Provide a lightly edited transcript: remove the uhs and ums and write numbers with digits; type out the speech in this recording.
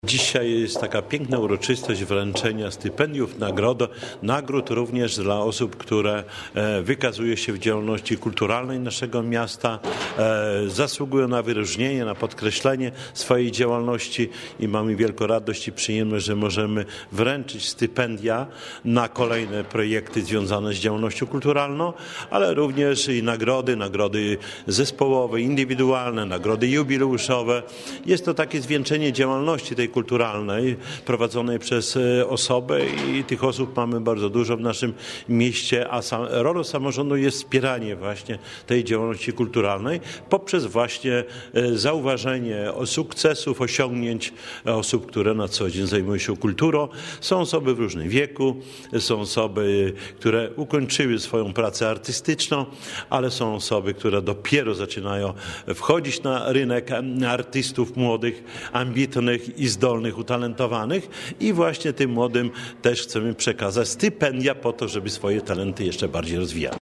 Dzisiaj jest taka piękna uroczystość wręczenia stypendiów, nagród również dla osób, które wykazują się w działalności kulturalnej naszego miasta, zasługują na wyróżnienie, na podkreślenie swojej działalności i mamy wielką radość i przyjemność, że możemy wręczyć stypendia na kolejne projekty związane z działalnością kulturalną, ale również i nagrody zespołowe, indywidualne, nagrody jubileuszowe. Jest to takie zwieńczenie działalności tej kulturalnej prowadzonej przez osobę i tych osób mamy bardzo dużo w naszym mieście, a rolą samorządu jest wspieranie właśnie tej działalności kulturalnej poprzez właśnie zauważenie sukcesów, osiągnięć osób, które na co dzień zajmują się kulturą. Są osoby w różnym wieku, są osoby, które ukończyły swoją pracę artystyczną, ale są osoby, które dopiero zaczynają wchodzić na rynek artystów młodych, ambitnych i zdolnych, utalentowanych i właśnie tym młodym też chcemy przekazać stypendia po to, żeby swoje talenty jeszcze bardziej rozwijać.